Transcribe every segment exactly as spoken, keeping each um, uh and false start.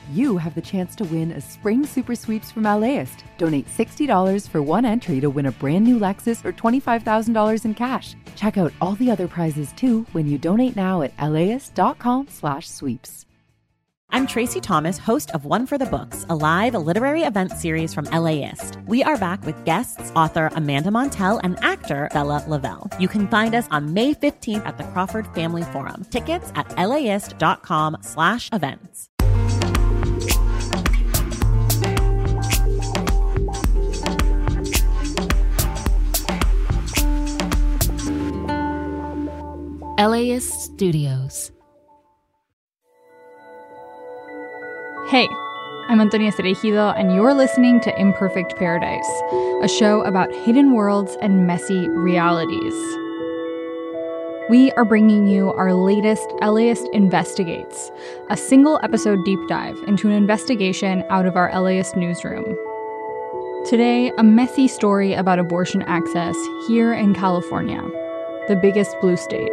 you have the chance to win a spring super sweeps from LAist. Donate sixty dollars for one entry to win a brand new Lexus or twenty-five thousand dollars in cash. Check out all the other prizes too when you donate now at laist.com slash sweeps. I'm Tracy Thomas, host of One for the Books, a live literary event series from LAist. We are back with guests, author Amanda Montell and actor Bella Lavelle. You can find us on May fifteenth at the Crawford Family Forum. Tickets at laist.com slash events. LAist Studios. Hey, I'm Antonia Cereijido, and you're listening to Imperfect Paradise, a show about hidden worlds and messy realities. We are bringing you our latest LAist Investigates, a single-episode deep dive into an investigation out of our LAist newsroom. Today, a messy story about abortion access here in California, the biggest blue state.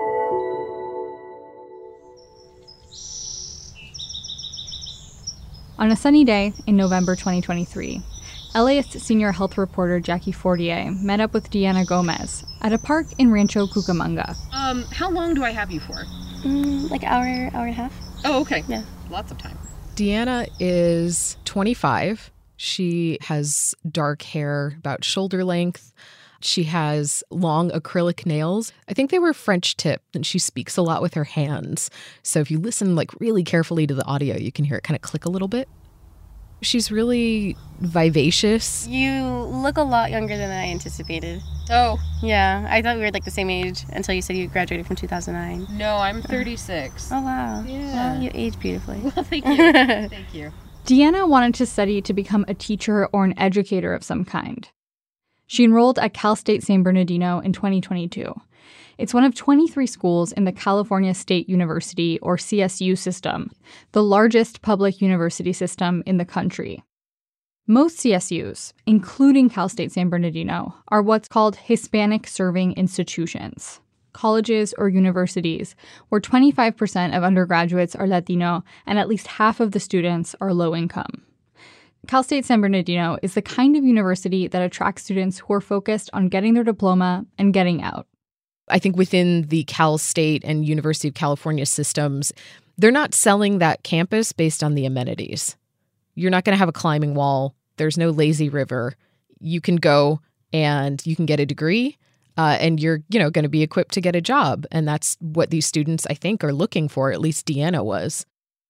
On a sunny day in November twenty twenty-three, LAist senior health reporter Jackie Fortier met up with Deanna Gomez at a park in Rancho Cucamonga. Um, how long do I have you for? Mm, like hour, hour and a half. Oh, okay. Yeah. Lots of time. Deanna is twenty-five. She has dark hair, about shoulder length. She has long acrylic nails. I think they were French tip, and she speaks a lot with her hands. So if you listen like really carefully to the audio, you can hear it kind of click a little bit. She's really vivacious. You look a lot younger than I anticipated. Oh. Yeah, I thought we were like the same age until you said you graduated from two thousand nine. No, I'm thirty-six. Oh, wow. Yeah. Well, you age beautifully. Well, thank you. Thank you. Deanna wanted to study to become a teacher or an educator of some kind. She enrolled at Cal State San Bernardino in twenty twenty-two. It's one of twenty-three schools in the California State University, or C S U system, the largest public university system in the country. Most C S Us, including Cal State San Bernardino, are what's called Hispanic-serving institutions, colleges or universities where twenty-five percent of undergraduates are Latino and at least half of the students are low income. Cal State San Bernardino is the kind of university that attracts students who are focused on getting their diploma and getting out. I think within the Cal State and University of California systems, they're not selling that campus based on the amenities. You're not going to have a climbing wall. There's no lazy river. You can go and you can get a degree, uh, and you're, you know, going to be equipped to get a job. And that's what these students, I think, are looking for. At least Deanna was.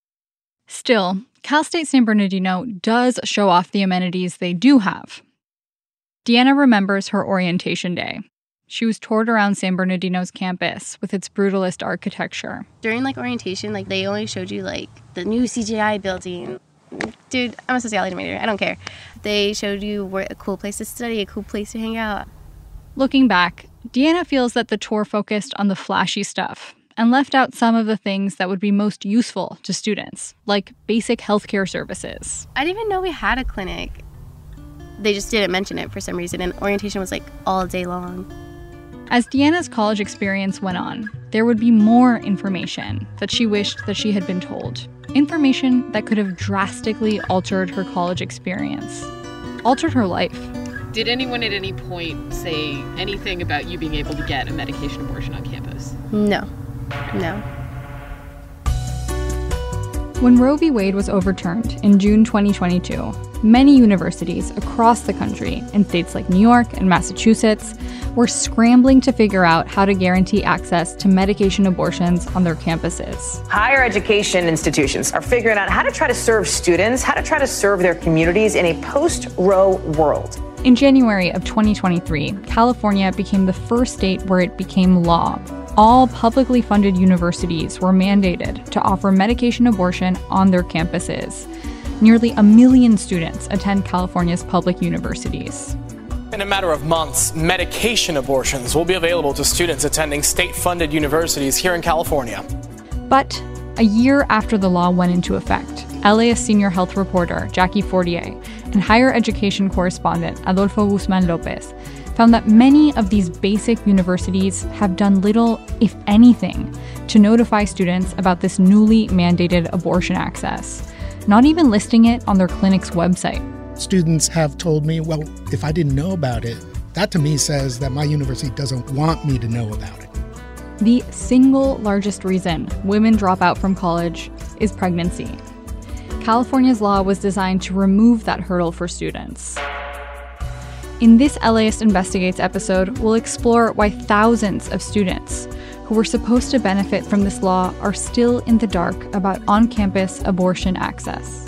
Still, Cal State San Bernardino does show off the amenities they do have. Deanna remembers her orientation day. She was toured around San Bernardino's campus with its brutalist architecture. During like orientation, like they only showed you like the new C G I building. Dude, I'm a sociology major. I don't care. They showed you where a cool place to study, a cool place to hang out. Looking back, Deanna feels that the tour focused on the flashy stuff and left out some of the things that would be most useful to students, like basic healthcare services. I didn't even know we had a clinic. They just didn't mention it for some reason, and orientation was like all day long. As Deanna's college experience went on, there would be more information that she wished that she had been told. Information that could have drastically altered her college experience, altered her life. Did anyone at any point say anything about you being able to get a medication abortion on campus? No. No. When Roe v. Wade was overturned in June twenty twenty-two, many universities across the country, in states like New York and Massachusetts, were scrambling to figure out how to guarantee access to medication abortions on their campuses. Higher education institutions are figuring out how to try to serve students, how to try to serve their communities in a post-Roe world. In January of twenty twenty-three, California became the first state where it became law. All publicly funded universities were mandated to offer medication abortion on their campuses. Nearly a million students attend California's public universities. In a matter of months, medication abortions will be available to students attending state-funded universities here in California. But a year after the law went into effect, LAist senior health reporter Jackie Fortier and higher education correspondent Adolfo Guzman Lopez found that many of these basic universities have done little, if anything, to notify students about this newly mandated abortion access. not even listing it on their clinic's website. Students have told me, well, if I didn't know about it, that to me says that my university doesn't want me to know about it. The single largest reason women drop out from college is pregnancy. California's law was designed to remove that hurdle for students. In this LAist Investigates episode, we'll explore why thousands of students who were supposed to benefit from this law are still in the dark about on-campus abortion access.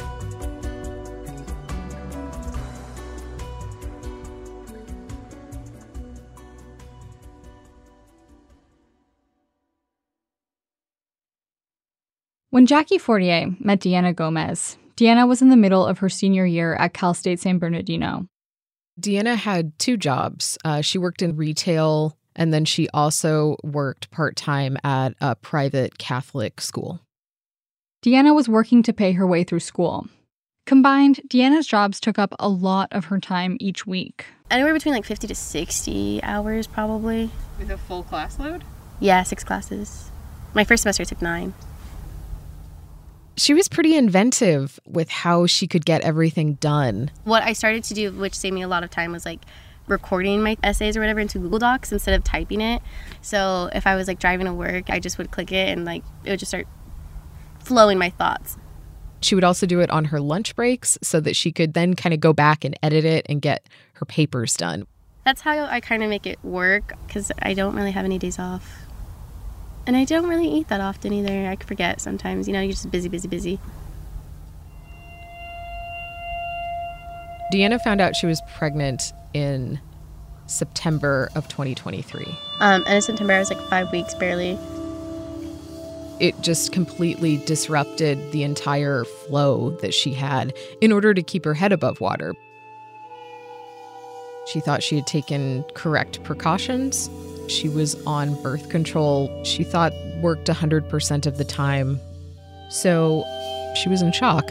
When Jackie Fortier met Deanna Gomez, Deanna was in the middle of her senior year at Cal State San Bernardino. Deanna had two jobs. Uh, she worked in retail, and then she also worked part-time at a private Catholic school. Deanna was working to pay her way through school. Combined, Deanna's jobs took up a lot of her time each week. Anywhere between like fifty to sixty hours, probably. With a full class load? Yeah, six classes. My first semester took nine. She was pretty inventive with how she could get everything done. What I started to do, which saved me a lot of time, was like recording my essays or whatever into Google Docs instead of typing it. So if I was like driving to work, I just would click it and like it would just start flowing my thoughts. She would also do it on her lunch breaks so that she could then kind of go back and edit it and get her papers done. That's how I kind of make it work because I don't really have any days off. And I don't really eat that often either. I forget sometimes. You know, you're just busy, busy, busy. Deanna found out she was pregnant in September of twenty twenty-three. Um, and in September, I was like five weeks barely. It just completely disrupted the entire flow that she had in order to keep her head above water. She thought she had taken correct precautions. She was on birth control, she thought worked one hundred percent of the time. So she was in shock.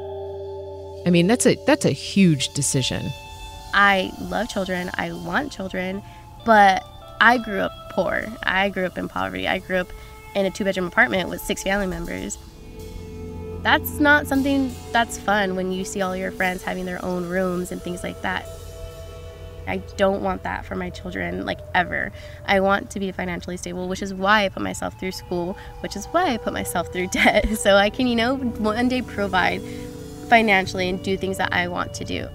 I mean, that's a that's a huge decision. I love children. I want children. But I grew up poor. I grew up in poverty. I grew up in a two-bedroom apartment with six family members. That's not something that's fun when you see all your friends having their own rooms and things like that. I don't want that for my children, like, ever. I want to be financially stable, which is why I put myself through school, which is why I put myself through debt, so I can, you know, one day provide financially and do things that I want to do.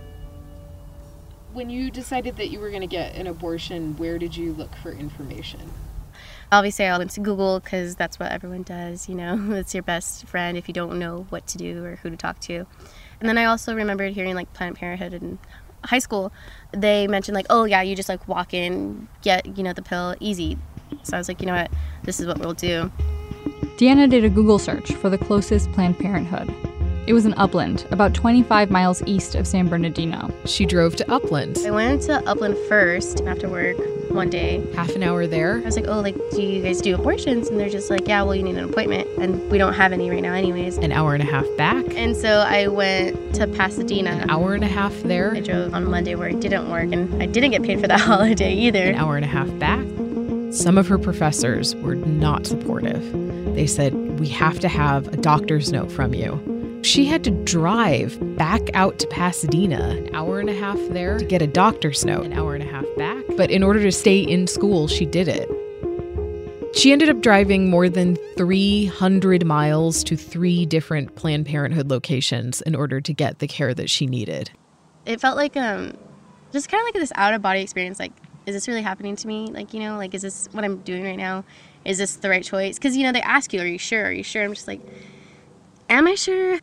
When you decided that you were going to get an abortion, where did you look for information? Obviously, I went to Google because that's what everyone does, you know. It's your best friend if you don't know what to do or who to talk to. And then I also remembered hearing, like, Planned Parenthood and high school, they mentioned like, oh yeah, you just like walk in, get, you know, the pill, easy. So I was like, you know what, this is what we'll do. Deanna did a Google search for the closest Planned Parenthood. It was in Upland, about twenty-five miles east of San Bernardino. She drove to Upland. I went to Upland first after work one day. Half an hour there. I was like, oh, like, do you guys do abortions? And they're just like, yeah, well, you need an appointment. And we don't have any right now anyways. An hour and a half back. And so I went to Pasadena. An hour and a half there. I drove on Monday where it didn't work, and I didn't get paid for that holiday either. An hour and a half back. Some of her professors were not supportive. They said, we have to have a doctor's note from you. She had to drive back out to Pasadena, an hour and a half there, to get a doctor's note, an hour and a half back. But in order to stay in school, she did it. She ended up driving more than three hundred miles to three different Planned Parenthood locations in order to get the care that she needed. It felt like um, just kind of like this out-of-body experience. Like, is this really happening to me? Like, you know, like, is this what I'm doing right now? Is this the right choice? Because, you know, they ask you, are you sure? Are you sure? I'm just like, am I sure?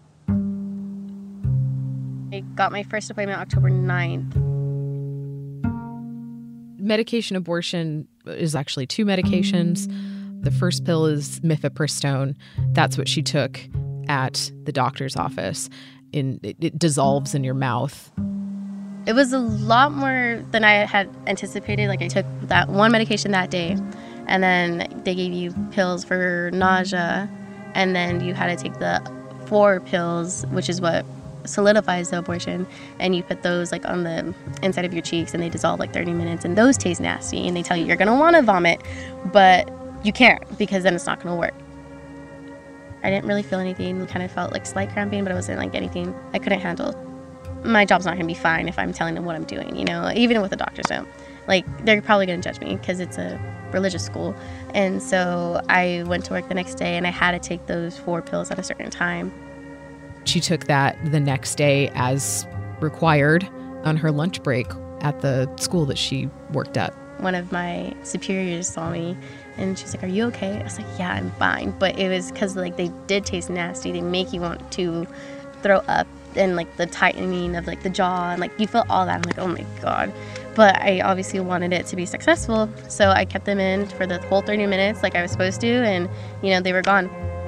I got my first appointment October ninth. Medication abortion is actually two medications. The first pill is mifepristone. That's what she took at the doctor's office. In, it, it dissolves in your mouth. It was a lot more than I had anticipated. Like, I took that one medication that day, and then they gave you pills for nausea, and then you had to take the four pills, which is what solidifies the abortion, and you put those like on the inside of your cheeks, and they dissolve like thirty minutes, and those taste nasty, and they tell you you're gonna want to vomit, but you can't because then it's not gonna work. I didn't really feel anything. It kind of felt like slight cramping, but it wasn't like anything I couldn't handle. My job's not going to be fine if I'm telling them what I'm doing, you know, even with the doctor's note. Like, they're probably going to judge me because it's a religious school. And so I went to work the next day and I had to take those four pills at a certain time. She took that the next day as required on her lunch break at the school that she worked at. One of my superiors saw me and she's like, "Are you okay?" I was like, "Yeah, I'm fine." But it was because like they did taste nasty. They make you want to throw up, and like the tightening of like the jaw, and like you feel all that. I'm like, oh my God. But I obviously wanted it to be successful, so I kept them in for the whole thirty minutes like I was supposed to, and you know, they were gone.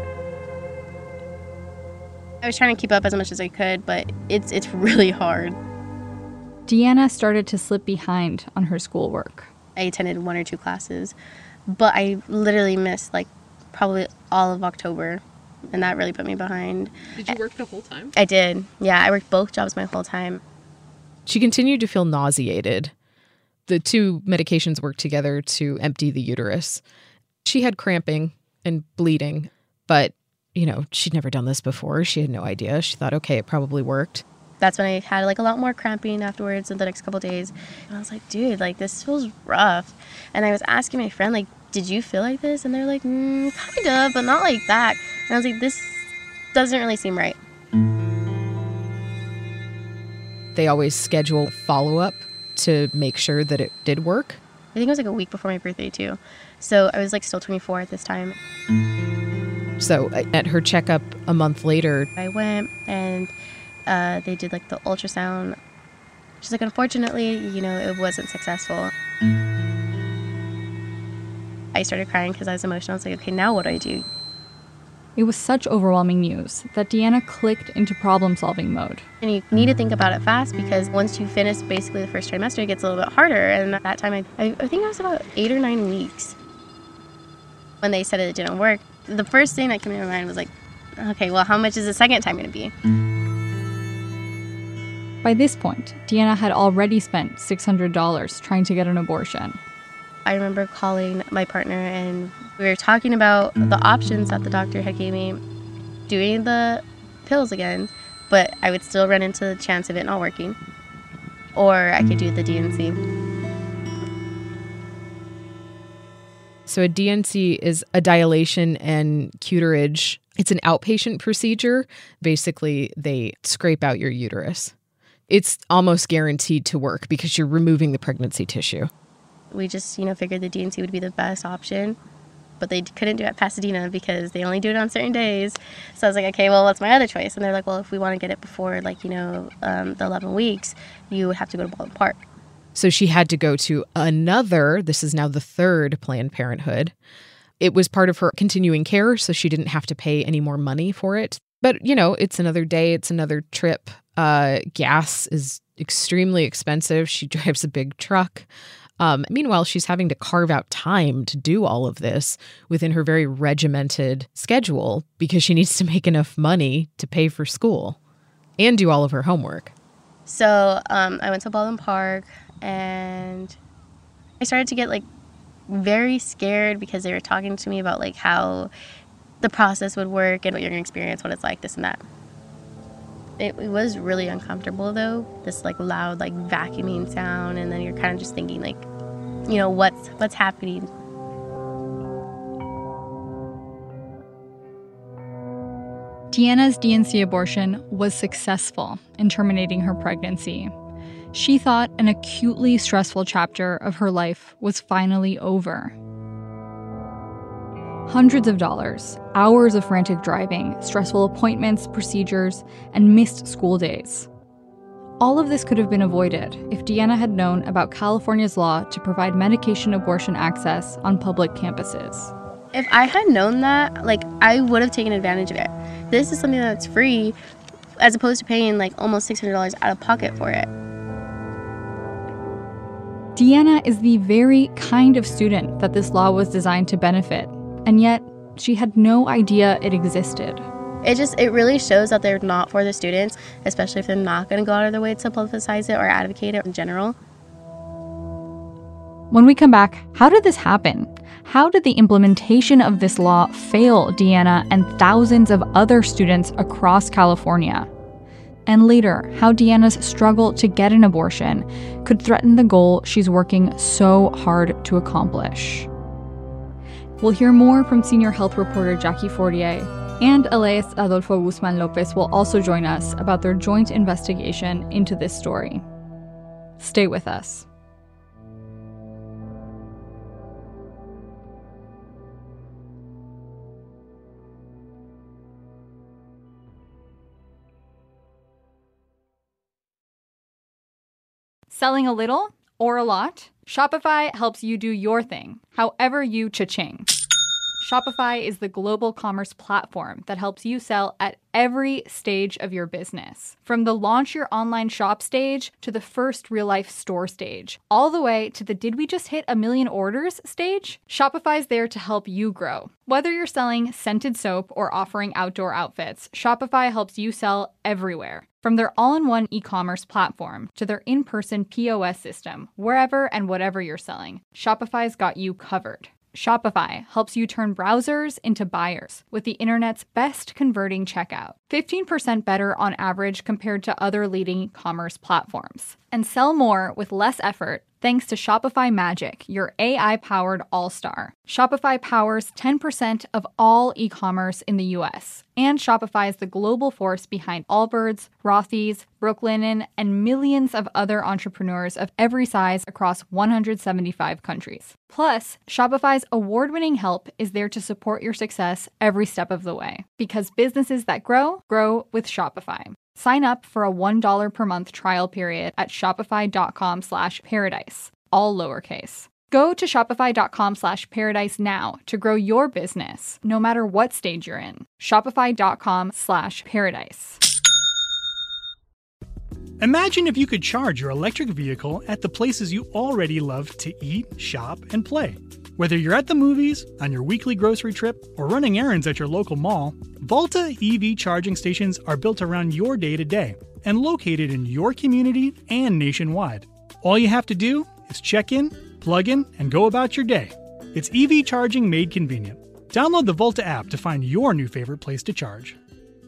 I was trying to keep up as much as I could, but it's it's really hard. Deanna started to slip behind on her schoolwork. I attended one or two classes, but I literally missed like probably all of October, and that really put me behind. Did you work the whole time? I did. Yeah, I worked both jobs my whole time. She continued to feel nauseated. The two medications worked together to empty the uterus. She had cramping and bleeding, but, you know, she'd never done this before. She had no idea. She thought, okay, it probably worked. That's when I had like a lot more cramping afterwards in the next couple of days. And I was like, dude, like this feels rough. And I was asking my friend, like, did you feel like this? And they're like, mm, kind of, but not like that. And I was like, this doesn't really seem right. They always schedule follow-up to make sure that it did work. I think it was like a week before my birthday too. So I was like still twenty-four at this time. So at her checkup a month later, I went and uh, they did like the ultrasound. She's like, unfortunately, you know, it wasn't successful. I started crying because I was emotional. I was like, okay, now what do I do? It was such overwhelming news that Deanna clicked into problem-solving mode. And you need to think about it fast because once you finish basically the first trimester, it gets a little bit harder. And at that time, I, I, I think I was about eight or nine weeks when they said it didn't work. The first thing that came to my mind was like, okay, well, how much is the second time going to be? By this point, Deanna had already spent six hundred dollars trying to get an abortion. I remember calling my partner and we were talking about the options that the doctor had gave me, doing the pills again, but I would still run into the chance of it not working, or I could do the D N C. So a D N C is a dilation and curettage. It's an outpatient procedure. Basically, they scrape out your uterus. It's almost guaranteed to work because you're removing the pregnancy tissue. We just, you know, figured the D N C would be the best option, but they couldn't do it at Pasadena because they only do it on certain days. So I was like, okay, well, what's my other choice? And they're like, well, if we want to get it before, like, you know, um, the eleven weeks, you would have to go to Baldwin Park. So she had to go to another, this is now the third Planned Parenthood. It was part of her continuing care, so she didn't have to pay any more money for it. But, you know, it's another day, it's another trip. Uh, gas is extremely expensive. She drives a big truck. Um, meanwhile, she's having to carve out time to do all of this within her very regimented schedule because she needs to make enough money to pay for school and do all of her homework. So um, I went to Baldwin Park and I started to get like very scared because they were talking to me about like how the process would work and what you're going to experience, what it's like, this and that. It, it was really uncomfortable though, this like loud like vacuuming sound, and then you're kind of just thinking like, you know, what's what's happening. Deanna's D N C abortion was successful in terminating her pregnancy. She thought an acutely stressful chapter of her life was finally over. Hundreds of dollars, hours of frantic driving, stressful appointments, procedures, and missed school days. All of this could have been avoided if Deanna had known about California's law to provide medication abortion access on public campuses. If I had known that, like, I would have taken advantage of it. This is something that's free, as opposed to paying like almost six hundred dollars out of pocket for it. Deanna is the very kind of student that this law was designed to benefit, and yet she had no idea it existed. It just, it really shows that they're not for the students, especially if they're not going to go out of their way to publicize it or advocate it in general. When we come back, how did this happen? How did the implementation of this law fail Deanna and thousands of other students across California? And later, how Deanna's struggle to get an abortion could threaten the goal she's working so hard to accomplish. We'll hear more from senior health reporter Jackie Fortier, and Elias Adolfo Guzman Lopez will also join us about their joint investigation into this story. Stay with us. Selling a little or a lot? Shopify helps you do your thing, however you cha-ching. Shopify is the global commerce platform that helps you sell at every stage of your business. From the launch your online shop stage to the first real-life store stage, all the way to the did we just hit a million orders stage? Shopify's there to help you grow. Whether you're selling scented soap or offering outdoor outfits, Shopify helps you sell everywhere. From their all-in-one e-commerce platform to their in-person P O S system, wherever and whatever you're selling, Shopify's got you covered. Shopify helps you turn browsers into buyers with the internet's best converting checkout. fifteen percent better on average compared to other leading commerce platforms. And sell more with less effort thanks to Shopify Magic, your A I-powered all-star. Shopify powers ten percent of all e-commerce in the U S. And Shopify is the global force behind Allbirds, Rothy's, Brooklinen, and millions of other entrepreneurs of every size across one hundred seventy-five countries. Plus, Shopify's award-winning help is there to support your success every step of the way. Because businesses that grow, grow with Shopify. Sign up for a one dollar per month trial period at shopify.com slash paradise, all lowercase. Go to shopify.com slash paradise now to grow your business, no matter what stage you're in. Shopify.com slash paradise. Imagine if you could charge your electric vehicle at the places you already love to eat, shop, and play. Whether you're at the movies, on your weekly grocery trip, or running errands at your local mall, Volta E V charging stations are built around your day-to-day and located in your community and nationwide. All you have to do is check in, plug in, and go about your day. It's E V charging made convenient. Download the Volta app to find your new favorite place to charge.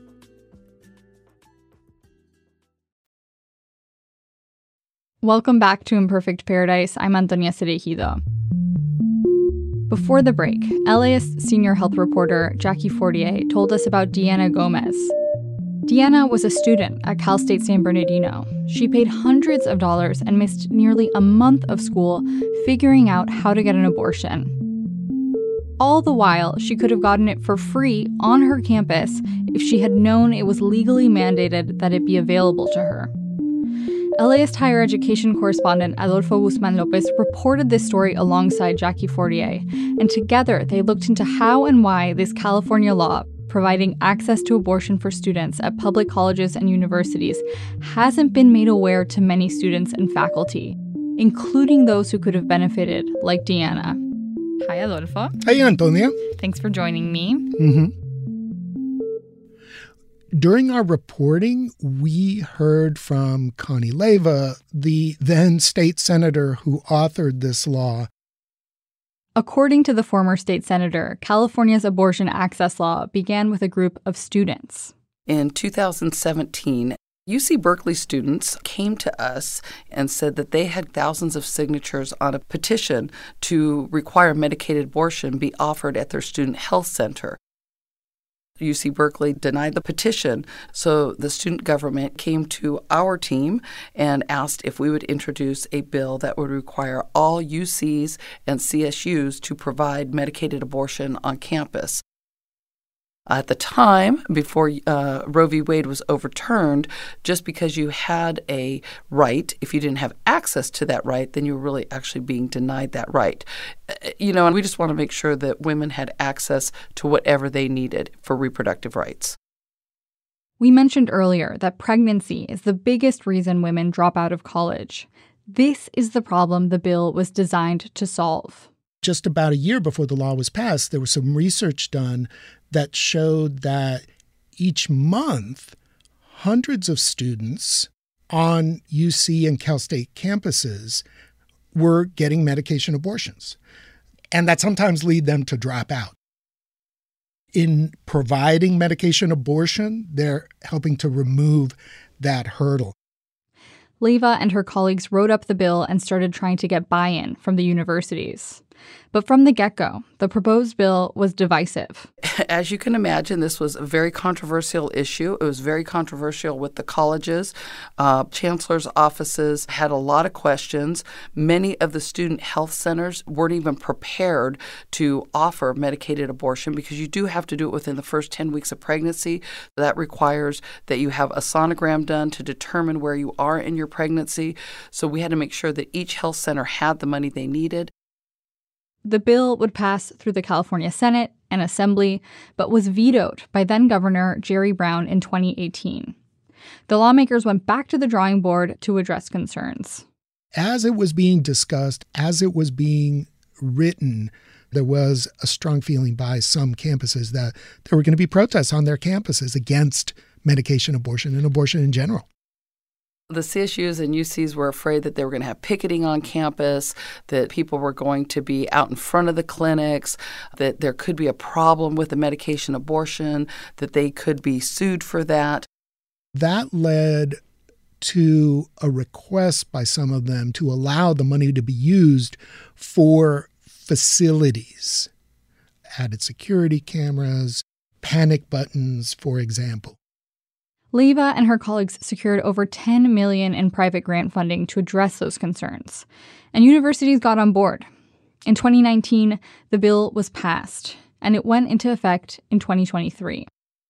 Welcome back to Imperfect Paradise. I'm Antonia Cereijido. Before the break, L A S senior health reporter Jackie Fortier told us about Deanna Gomez. Deanna was a student at Cal State San Bernardino. She paid hundreds of dollars and missed nearly a month of school figuring out how to get an abortion. All the while, she could have gotten it for free on her campus if she had known it was legally mandated that it be available to her. L A S higher education correspondent Adolfo Guzman Lopez reported this story alongside Jackie Fortier, and together they looked into how and why this California law providing access to abortion for students at public colleges and universities hasn't been made aware to many students and faculty, including those who could have benefited, like Deanna. Hi, Adolfo. Hey, Antonia. Thanks for joining me. Mm-hmm. During our reporting, we heard from Connie Leyva, the then state senator who authored this law. According to the former state senator, California's abortion access law began with a group of students. In two thousand seventeen, U C Berkeley students came to us and said that they had thousands of signatures on a petition to require medicated abortion be offered at their student health center. U C Berkeley denied the petition, so the student government came to our team and asked if we would introduce a bill that would require all U Cs and C S Us to provide medicated abortion on campus. At the time, before uh, Roe v. Wade was overturned, just because you had a right, if you didn't have access to that right, then you were really actually being denied that right. You know, and we just want to make sure that women had access to whatever they needed for reproductive rights. We mentioned earlier that pregnancy is the biggest reason women drop out of college. This is the problem the bill was designed to solve. Just about a year before the law was passed, there was some research done that showed that each month, hundreds of students on U C and Cal State campuses were getting medication abortions, and that sometimes lead them to drop out. In providing medication abortion, they're helping to remove that hurdle. Leyva and her colleagues wrote up the bill and started trying to get buy-in from the universities. But from the get-go, the proposed bill was divisive. As you can imagine, this was a very controversial issue. It was very controversial with the colleges. Uh, chancellors' offices had a lot of questions. Many of the student health centers weren't even prepared to offer medicated abortion because you do have to do it within the first ten weeks of pregnancy. That requires that you have a sonogram done to determine where you are in your pregnancy. So we had to make sure that each health center had the money they needed. The bill would pass through the California Senate and Assembly, but was vetoed by then-Governor Jerry Brown in twenty eighteen. The lawmakers went back to the drawing board to address concerns. As it was being discussed, as it was being written, there was a strong feeling by some campuses that there were going to be protests on their campuses against medication abortion and abortion in general. The C S Us and U Cs were afraid that they were going to have picketing on campus, that people were going to be out in front of the clinics, that there could be a problem with the medication abortion, that they could be sued for that. That led to a request by some of them to allow the money to be used for facilities, added security cameras, panic buttons, for example. Leyva and her colleagues secured over ten million dollars in private grant funding to address those concerns, and universities got on board. In twenty nineteen, the bill was passed, and it went into effect in twenty twenty-three.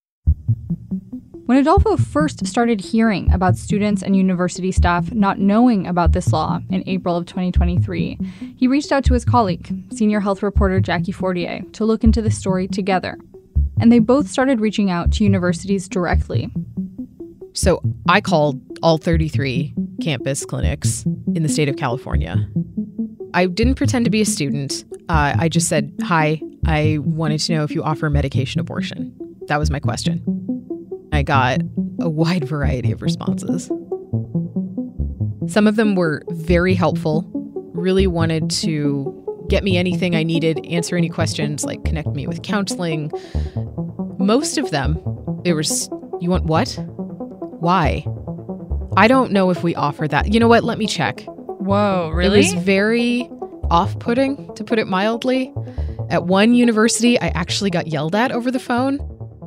When Adolfo first started hearing about students and university staff not knowing about this law in April of twenty twenty-three, he reached out to his colleague, senior health reporter Jackie Fortier, to look into the story together. And they both started reaching out to universities directly. So I called all thirty-three campus clinics in the state of California. I didn't pretend to be a student. Uh, I just said, hi, I wanted to know if you offer medication abortion. That was my question. I got a wide variety of responses. Some of them were very helpful, really wanted to get me anything I needed, answer any questions, like connect me with counseling. Most of them, it was, you want what? Why? I don't know if we offer that. You know what? Let me check. Whoa, really? It was very off-putting, to put it mildly. At one university, I actually got yelled at over the phone.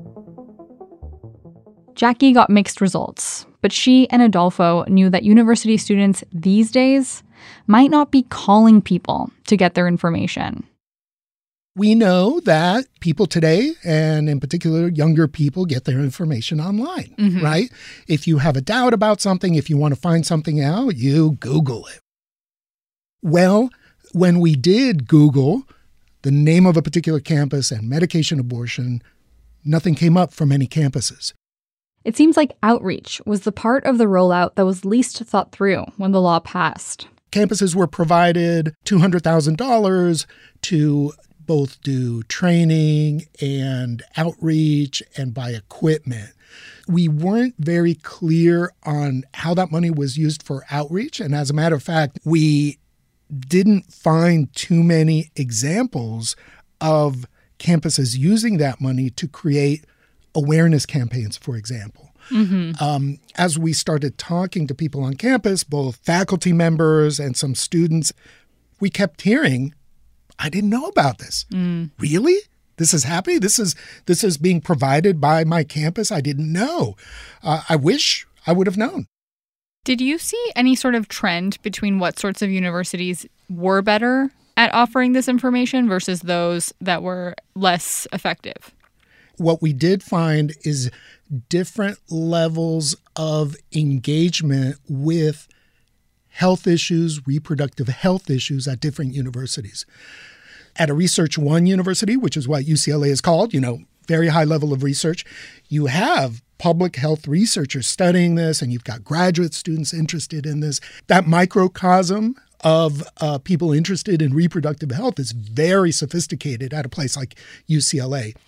Jackie got mixed results, but she and Adolfo knew that university students these days might not be calling people to get their information. We know that people today, and in particular younger people, get their information online, mm-hmm. right? If you have a doubt about something, if you want to find something out, you Google it. Well, when we did Google the name of a particular campus and medication abortion, nothing came up from any campuses. It seems like outreach was the part of the rollout that was least thought through when the law passed. Campuses were provided two hundred thousand dollars to both do training and outreach and buy equipment. We weren't very clear on how that money was used for outreach. And as a matter of fact, we didn't find too many examples of campuses using that money to create awareness campaigns, for example. Mm-hmm. Um, as we started talking to people on campus, both faculty members and some students, we kept hearing, I didn't know about this. Mm. Really? This is happening? This is this is being provided by my campus? I didn't know. Uh, I wish I would have known. Did you see any sort of trend between what sorts of universities were better at offering this information versus those that were less effective? What we did find is different levels of engagement with health issues, reproductive health issues at different universities. At a Research One university, which is what U C L A is called, you know, very high level of research, you have public health researchers studying this, and you've got graduate students interested in this. That microcosm of uh, people interested in reproductive health is very sophisticated at a place like U C L A.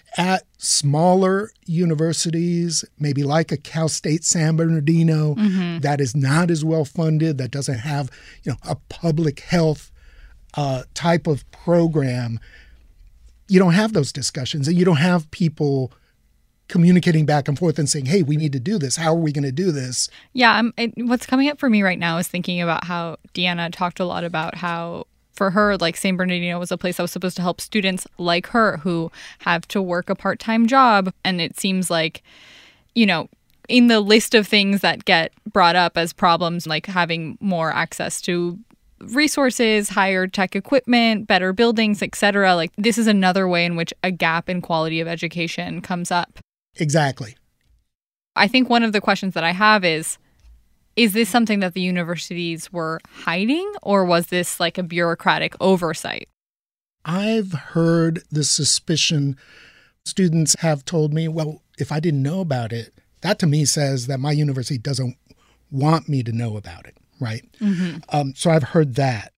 at smaller universities, maybe like a Cal State San Bernardino, mm-hmm. that is not as well funded, that doesn't have, you know, a public health uh, type of program, you don't have those discussions, and you don't have people communicating back and forth and saying, hey, we need to do this. How are we going to do this? Yeah, um, it, what's coming up for me right now is thinking about how Deanna talked a lot about how for her, like, San Bernardino was a place that was supposed to help students like her who have to work a part-time job. And it seems like, you know, in the list of things that get brought up as problems, like having more access to resources, higher tech equipment, better buildings, et cetera, like this is another way in which a gap in quality of education comes up. Exactly. I think one of the questions that I have is, Is this something that the universities were hiding, or was this like a bureaucratic oversight? I've heard the suspicion. Students have told me, well, if I didn't know about it, that to me says that my university doesn't want me to know about it, right? Mm-hmm. Um, so I've heard that.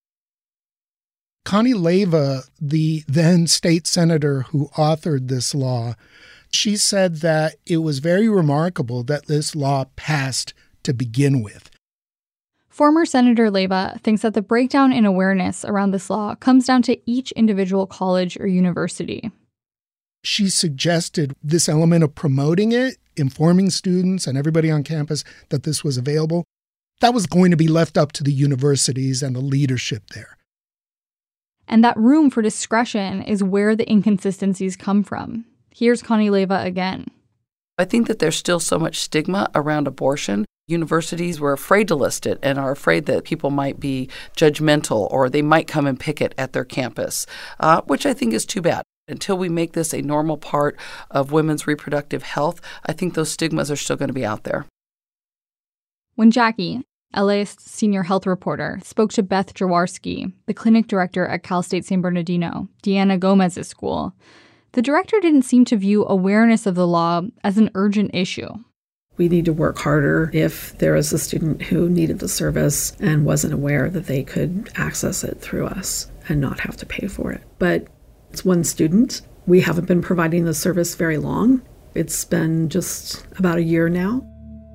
Connie Leyva, the then state senator who authored this law, she said that it was very remarkable that this law passed to begin with. Former Senator Leyva thinks that the breakdown in awareness around this law comes down to each individual college or university. She suggested this element of promoting it, informing students and everybody on campus that this was available, that was going to be left up to the universities and the leadership there. And that room for discretion is where the inconsistencies come from. Here's Connie Leyva again. I think that there's still so much stigma around abortion. Universities were afraid to list it and are afraid that people might be judgmental or they might come and picket at their campus, uh, which I think is too bad. Until we make this a normal part of women's reproductive health, I think those stigmas are still going to be out there. When Jackie, LAist senior health reporter, spoke to Beth Jaworski, the clinic director at Cal State San Bernardino, Deanna Gomez's school, the director didn't seem to view awareness of the law as an urgent issue. We need to work harder if there is a student who needed the service and wasn't aware that they could access it through us and not have to pay for it. But it's one student. We haven't been providing the service very long. It's been just about a year now.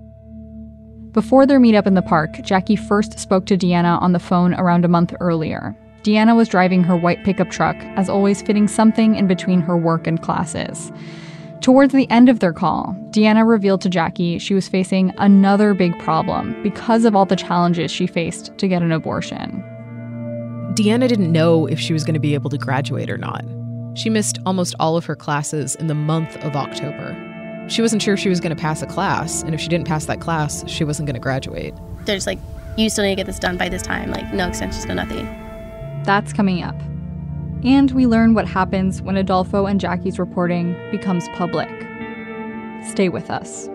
Before their meetup in the park, Jackie first spoke to Deanna on the phone around a month earlier. Deanna was driving her white pickup truck, as always fitting something in between her work and classes. Towards the end of their call, Deanna revealed to Jackie she was facing another big problem because of all the challenges she faced to get an abortion. Deanna didn't know if she was going to be able to graduate or not. She missed almost all of her classes in the month of October. She wasn't sure if she was going to pass a class, and if she didn't pass that class, she wasn't going to graduate. They're just like, you still need to get this done by this time. Like, no extensions, no nothing. That's coming up. And we learn what happens when Adolfo and Jackie's reporting becomes public. Stay with us.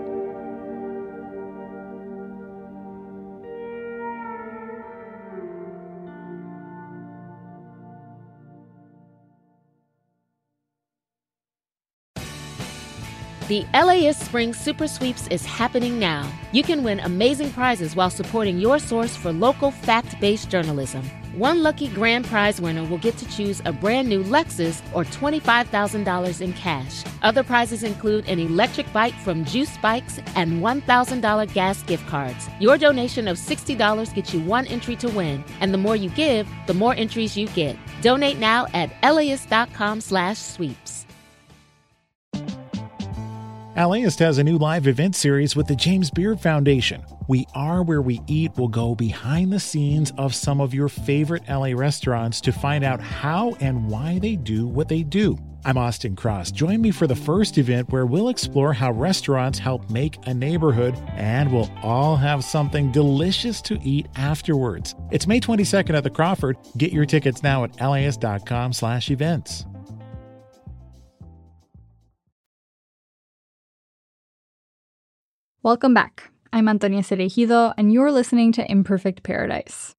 The LAist Spring Super Sweeps is happening now. You can win amazing prizes while supporting your source for local fact-based journalism. One lucky grand prize winner will get to choose a brand new Lexus or twenty-five thousand dollars in cash. Other prizes include an electric bike from Juice Bikes and one thousand dollars gas gift cards. Your donation of sixty dollars gets you one entry to win, and the more you give, the more entries you get. Donate now at laist.com slash sweeps. LAist has a new live event series with the James Beard Foundation. We Are Where We Eat will go behind the scenes of some of your favorite L A restaurants to find out how and why they do what they do. I'm Austin Cross. Join me for the first event where we'll explore how restaurants help make a neighborhood, and we'll all have something delicious to eat afterwards. It's May twenty-second at the Crawford. Get your tickets now at laist.com slash events. Welcome back. I'm Antonia Cereijido, and you're listening to Imperfect Paradise.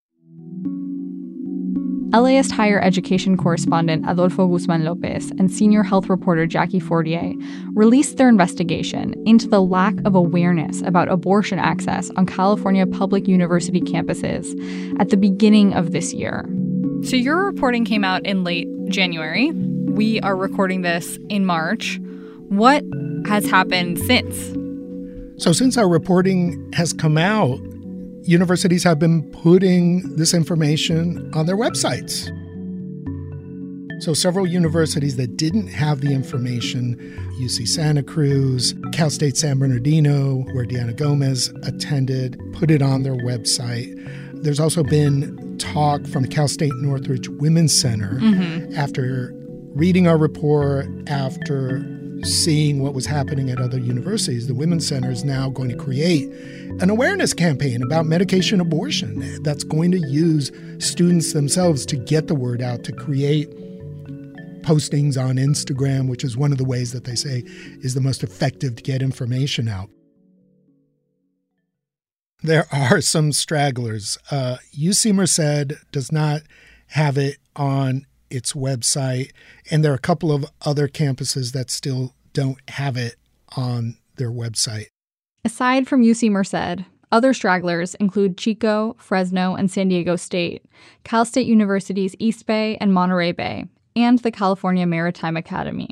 LAist higher education correspondent Adolfo Guzman Lopez and senior health reporter Jackie Fortier released their investigation into the lack of awareness about abortion access on California public university campuses at the beginning of this year. So your reporting came out in late January. we are recording this in March. What has happened since? So since our reporting has come out, universities have been putting this information on their websites. So several universities that didn't have the information, U C Santa Cruz, Cal State San Bernardino, where Diana Gomez attended, put it on their website. There's also been talk from the Cal State Northridge Women's Center mm-hmm. after reading our report, after seeing what was happening at other universities. The Women's Center is now going to create an awareness campaign about medication abortion that's going to use students themselves to get the word out, to create postings on Instagram, which is one of the ways that they say is the most effective to get information out. There are some stragglers. Uh, U C Merced does not have it on its website, and there are a couple of other campuses that still don't have it on their website. Aside from U C Merced, other stragglers include Chico, Fresno, and San Diego State, Cal State University's East Bay and Monterey Bay, and the California Maritime Academy.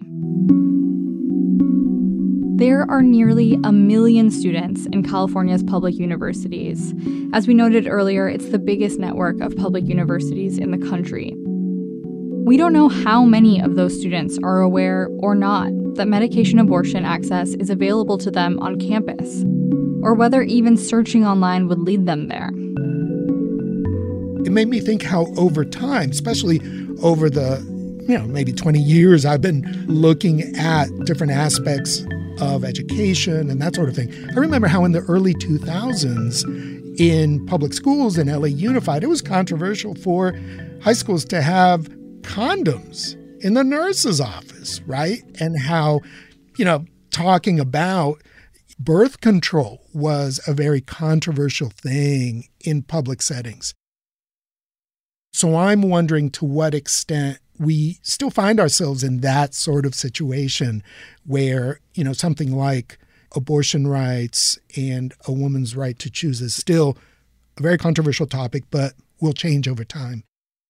There are nearly a million students in California's public universities. As we noted earlier, it's the biggest network of public universities in the country. We don't know how many of those students are aware or not that medication abortion access is available to them on campus, or whether even searching online would lead them there. It made me think how over time, especially over the you know, maybe twenty years, I've been looking at different aspects of education and that sort of thing. I remember how in the early two thousands in public schools in L A Unified, it was controversial for high schools to have condoms in the nurse's office, right? And how, you know, talking about birth control was a very controversial thing in public settings. So I'm wondering to what extent we still find ourselves in that sort of situation where, you know, something like abortion rights and a woman's right to choose is still a very controversial topic, but will change over time.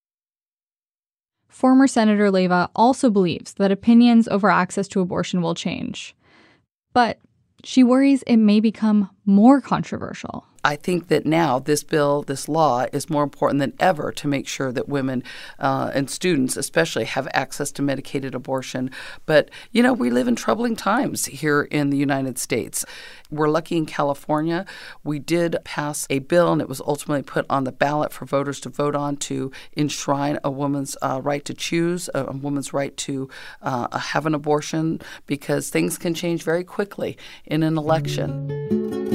Former Senator Leyva also believes that opinions over access to abortion will change. But she worries it may become more controversial. I think that now this bill, this law, is more important than ever to make sure that women uh, and students especially have access to medicated abortion. But, you know, we live in troubling times here in the United States. We're lucky in California. We did pass a bill, and it was ultimately put on the ballot for voters to vote on to enshrine a woman's uh, right to choose, a, a woman's right to uh, have an abortion, because things can change very quickly in an election.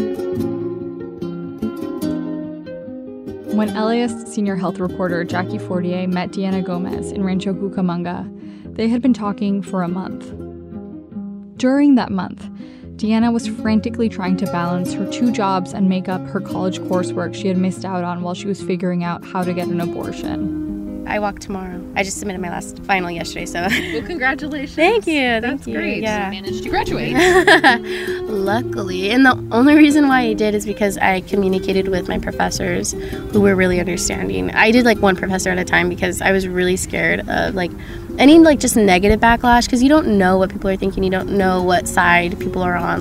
When L A ist senior health reporter Jackie Fortier met Diana Gomez in Rancho Cucamonga, they had been talking for a month. During that month, Diana was frantically trying to balance her two jobs and make up her college coursework she had missed out on while she was figuring out how to get an abortion. I walk tomorrow. I just submitted my last final yesterday, so. Well, congratulations. Thank you. That's thank you. great. Yeah. You managed to graduate. Luckily. And the only reason why I did is because I communicated with my professors who were really understanding. I did like one professor at a time because I was really scared of like any like just negative backlash, because you don't know what people are thinking. You don't know what side people are on.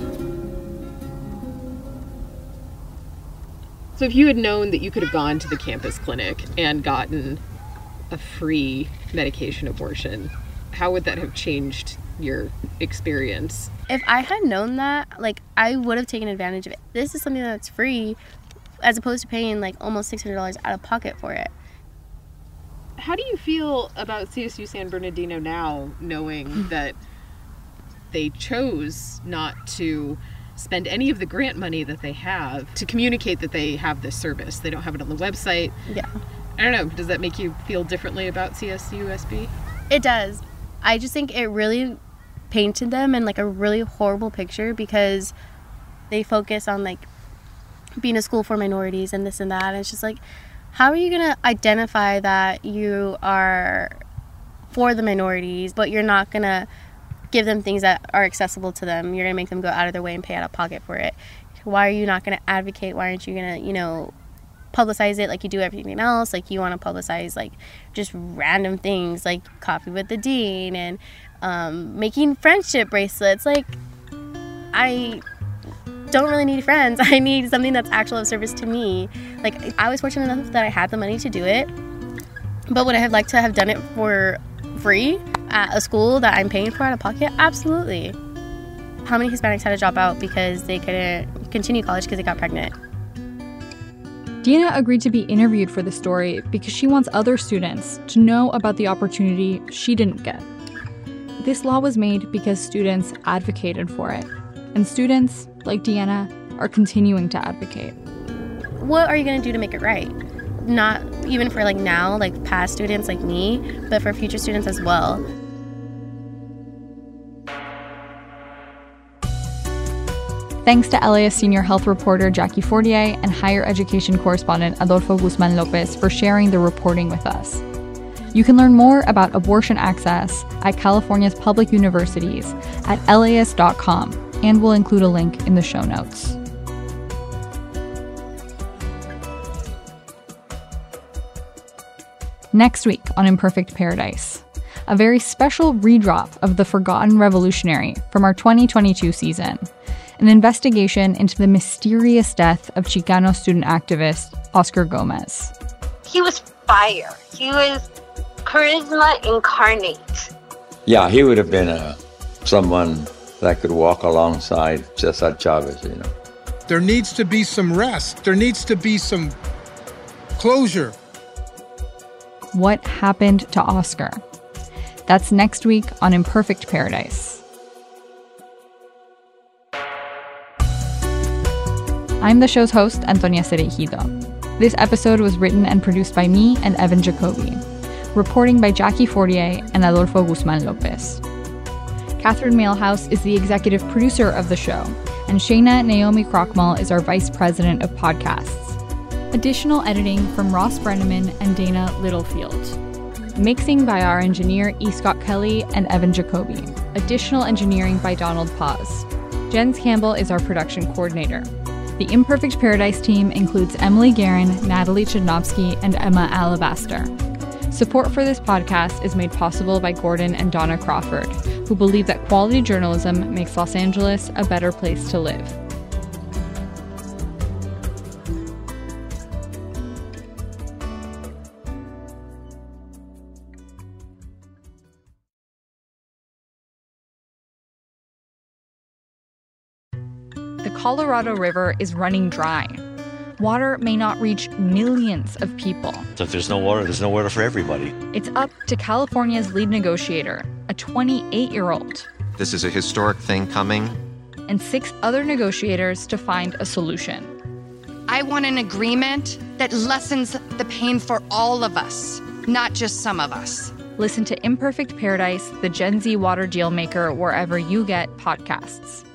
So if you had known that you could have gone to the campus clinic and gotten a free medication abortion, how would that have changed your experience? If I had known that, like, I would have taken advantage of it. This is something that's free as opposed to paying like almost six hundred dollars out of pocket for it. How do you feel about C S U San Bernardino now, knowing that they chose not to spend any of the grant money that they have to communicate that they have this service? They don't have it on the website. Yeah. I don't know. Does that make you feel differently about C S U S B? It does. I just think it really painted them in like a really horrible picture, because they focus on like being a school for minorities and this and that. And it's just like, how are you going to identify that you are for the minorities, but you're not going to give them things that are accessible to them? You're going to make them go out of their way and pay out of pocket for it. Why are you not going to advocate? Why aren't you going to, you know, publicize it like you do everything else. Like, you want to publicize, like, just random things, like coffee with the dean and um, making friendship bracelets. Like, I don't really need friends. I need something that's actual of service to me. Like, I was fortunate enough that I had the money to do it. But would I have liked to have done it for free at a school that I'm paying for out of pocket? Absolutely. How many Hispanics had to drop out because they couldn't continue college because they got pregnant? Deanna agreed to be interviewed for the story because she wants other students to know about the opportunity she didn't get. This law was made because students advocated for it, and students, like Deanna, are continuing to advocate. What are you going to do to make it right? Not even for, like, now, like, past students like me, but for future students as well. Thanks to L A S senior health reporter Jackie Fortier and higher education correspondent Adolfo Guzman Lopez for sharing the reporting with us. You can learn more about abortion access at California's public universities at L A S dot com, and we'll include a link in the show notes. Next week on Imperfect Paradise, a very special redrop of The Forgotten Revolutionary from our twenty twenty-two season. An investigation into the mysterious death of Chicano student activist Oscar Gomez. He was fire. He was charisma incarnate. Yeah, he would have been a, someone that could walk alongside Cesar Chavez, you know. There needs to be some rest. There needs to be some closure. What happened to Oscar? That's next week on Imperfect Paradise. I'm the show's host, Antonia Cereijido. This episode was written and produced by me and Evan Jacoby. Reporting by Jackie Fortier and Adolfo Guzman Lopez. Catherine Mailhouse is the executive producer of the show, and Shayna Naomi Krochmal is our vice president of podcasts. Additional editing from Ross Brenneman and Dana Littlefield. Mixing by our engineer E. Scott Kelly and Evan Jacoby. Additional engineering by Donald Paz. Jens Campbell is our production coordinator. The Imperfect Paradise team includes Emily Guerin, Natalie Chudnovsky, and Emma Alabaster. Support for this podcast is made possible by Gordon and Donna Crawford, who believe that quality journalism makes Los Angeles a better place to live. The Colorado River is running dry. Water may not reach millions of people. So if there's no water, there's no water for everybody. It's up to California's lead negotiator, a twenty-eight-year-old. This is a historic thing coming. And six other negotiators to find a solution. I want an agreement that lessens the pain for all of us, not just some of us. Listen to Imperfect Paradise, the Gen Z water deal maker, wherever you get podcasts.